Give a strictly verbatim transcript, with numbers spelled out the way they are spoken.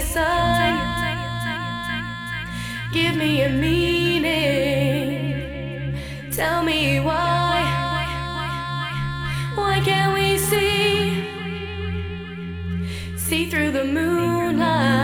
sign. Give me a meaning. Tell me why. Why can't we see? See through the moonlight.